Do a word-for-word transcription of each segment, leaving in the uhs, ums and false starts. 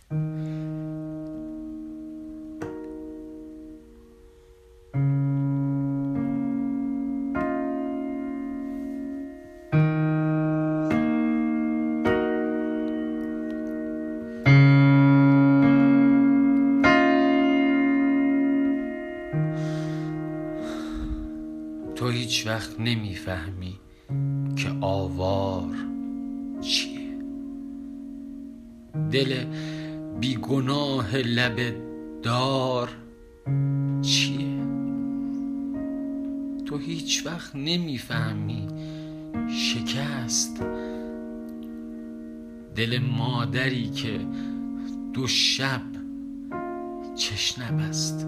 تو هیچ وقت نمیفهمی که آوار چیه، دل بیگناه لب دار چیه. تو هیچ وقت نمیفهمی شکست دل مادری که دو شب چش نبست،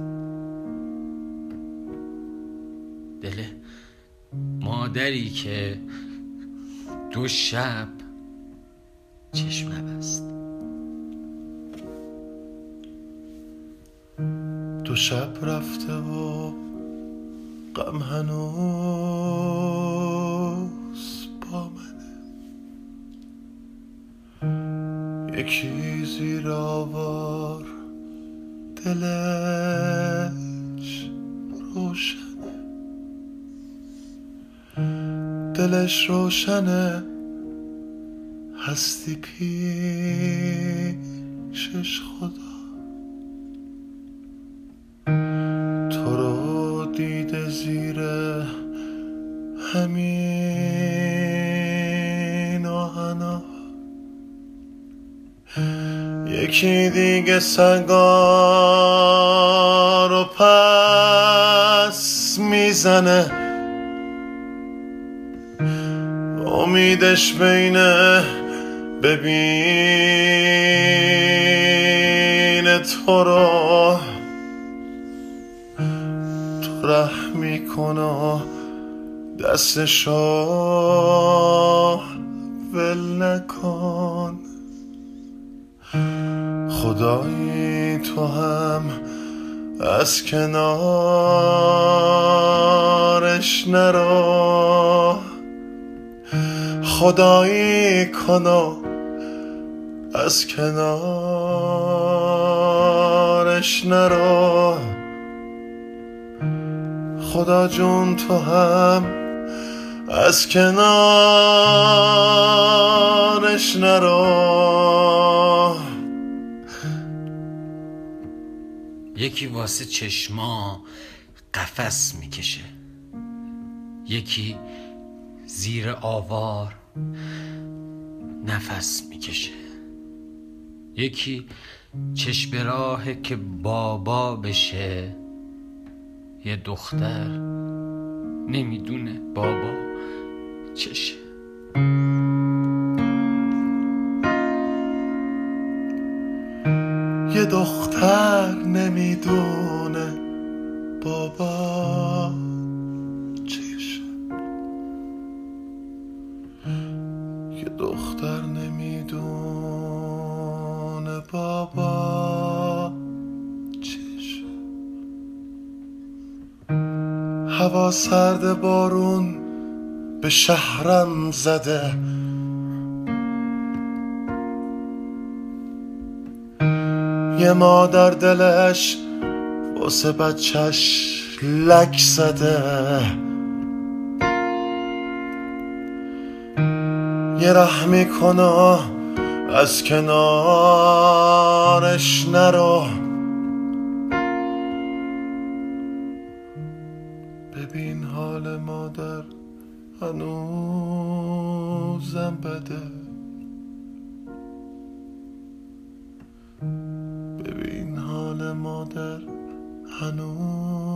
دل مادری که دو شب چشم نبست. دو شب رفته و غم هنوز با منه، یکی زیر آوار دلش روشنه، دلش روشنه هستی پیشش خدا. تو رو دیده زیر همین آهنا، یکی دیگه سنگا رو پس میزنه، امیدش بینه ببینه تو رو، تو رحم میکنه دستشو ول نکن. خدایی تو هم از کنارش نرو، خدایی کنو از کنارش نرو. خدا جون تو هم از کنارش نرو. یکی واسه چشما قفس میکشه، یکی زیر آوار نفس میکشه، یکی چشم راهه که بابا بشه، یه دختر نمیدونه بابا چشه. یه دختر نمیدونه بابا چشه، یه دختر نمیدونه بابا چشه. هوا سرد بارون به شهرم زده، یه مادر دلش واسه بچهش لک زده، یه رحمی کنه از کنارش نرو. ببین حال مادر هنوزم بده، ببین حال مادر هنوز